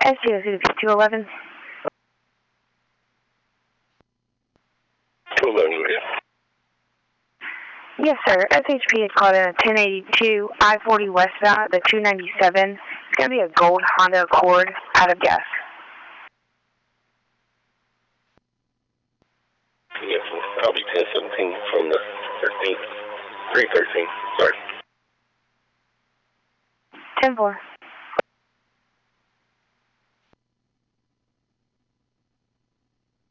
SGO 211. 211, yeah. Yes, sir. SHP is called in a 1082 I-40 westbound at the 297. It's going to be a gold Honda Accord out of gas. Yes, I'll be 1017 from the 13th. 313, sorry. 10-4.